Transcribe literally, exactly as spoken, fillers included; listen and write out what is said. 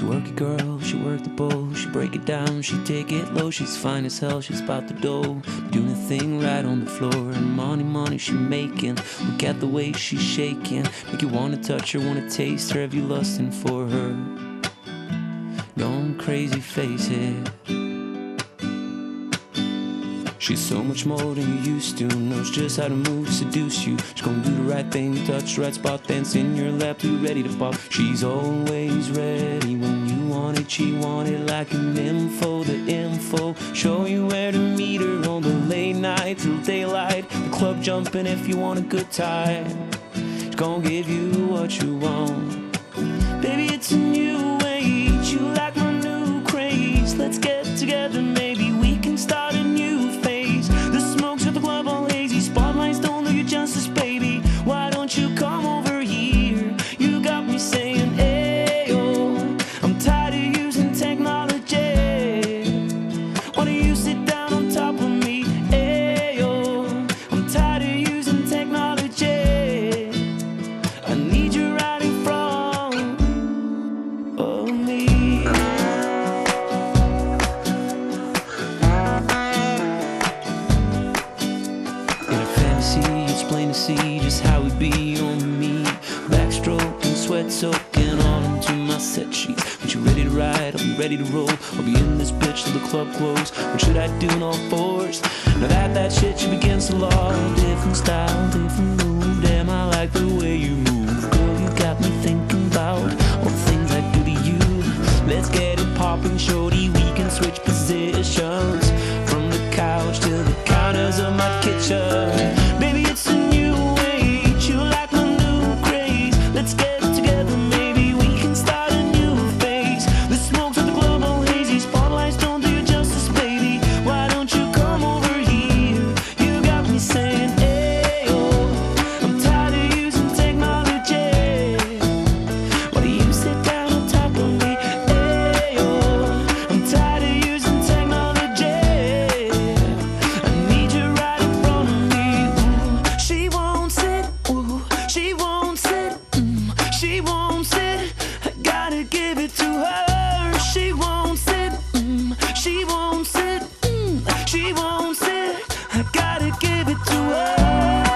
She work it, girl, she work the bowl. She break it down, she take it low. She's fine as hell, she's about the dough. Doing the thing right on the floor. And money, money she making. Look at the way she's shaking. Make you wanna touch her, wanna taste her. Have you lusting for her? Gone crazy, face it. She's so much more than you used to. Knows just how to move, seduce you. She's gonna do the right thing, touch the right spot, dance in your lap, too ready to pop. She's always ready when you want it. She want it like an info, the info. Show you where to meet her on the late night till daylight. The club jumping if you want a good time. She's gonna give you what you want. Baby, it's a new age. You like my new craze. Let's get together, maybe we can start a new phase. The smoke's at the club all hazy. Spotlights don't do you justice, baby. Why don't you come over here? You got me saying, ayo. I'm tired of using technology. Why don't you sit down on top of me? Ayo. I'm tired of using technology. I need you right in front of me. It's plain to see just how it be on me. Backstroking, sweat soaking all into my set sheets. When you're ready to ride, I'll be ready to roll. I'll be in this bitch till the club close. What should I do in all fours? Now that that shit should begin to law. Different style, different move. Damn, I like the way you move. Girl, you got me thinking about all the things I do to you. Let's get it popping, shorty. We can switch positions from the couch to the counters of my kitchen. Baby, it's a new age. You like my new craze. Let's get together, maybe we can start a new phase. The smoke's at the club all hazy. Spotlights don't do you justice, baby. Why don't you come over here? You got me saying, ayo. I'm tired of using technology. Why do you sit down on top of me? Ayo. I'm tired of using technology. I need you right in front of me. Ooh, she won't sit. Ooh, she won't sit. Mm, she won't sit. I gotta give it to her. She won't sit. Mm, she won't sit. Mm, she won't sit. I gotta give it to her.